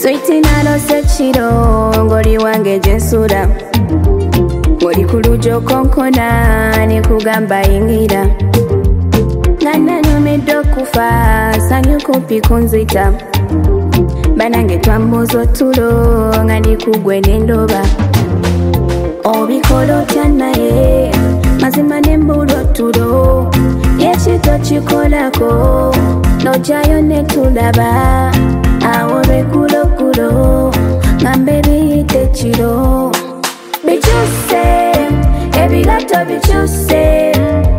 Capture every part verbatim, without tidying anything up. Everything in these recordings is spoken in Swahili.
Sweetie narose chiro ngoli wange jensura Ngoli kulujo konkona ni kugamba ingira Ngana nyumido kufa sanyu kumpi kunzita Banange twambozo tulo ngani kugwe nendoba Obikolo tyanaye mazima nembulo tulo Yechito chikolako nojayo netulaba Awobe kulo kulo ngambe biyite chiro Bichuse ebigato bichuse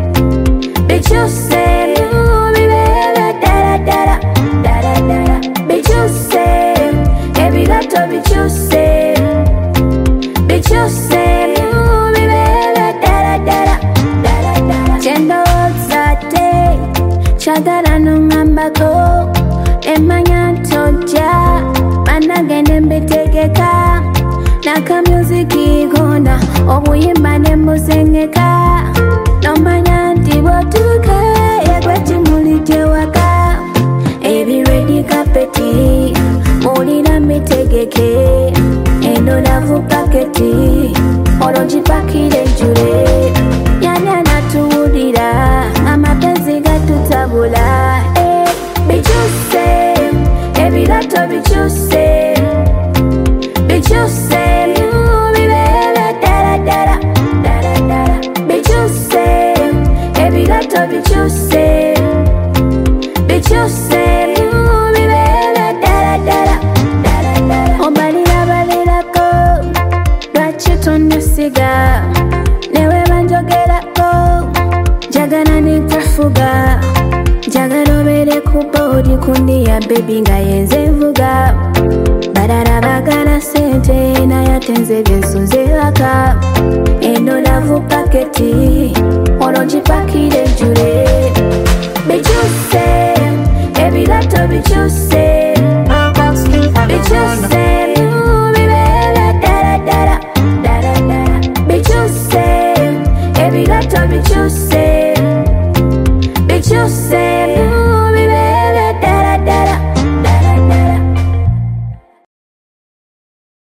Bichuse bibebe dara dara dara dara Bichuse ebigato bichuse Bichuse bibebe dara dara dara dara Chendo zate chagala nungambako Emanya toja managende mbetegeka Naka musiki gona obuyimba nembusengeka Nomanya ntibotuke yegweti mulije waka Ebi ready kapeti mulina mitegeke Endo lavu paketi Oloji pakire jure Yana natuudira Amapenzi gatutabula eh, Bichuse Ebigato bichuse Bichuse Bibebe dara dara dara dara Bichuse Ebigato bichuse Bichuse Bibebe dara dara dara dara Obalira balira ko Dwachitunda siga Newe banjogera ko Jagana nikafuga Jagana obere kubodi kundi ya baby nga yenze vuga Barara bagala sente na yatenze byensunze waka Endo lavu paketi Oloji pakire jure Bichuse Ebigato bichuse Bichuse Bibebe dara dara dara dara Bichuse Ebigato bichuse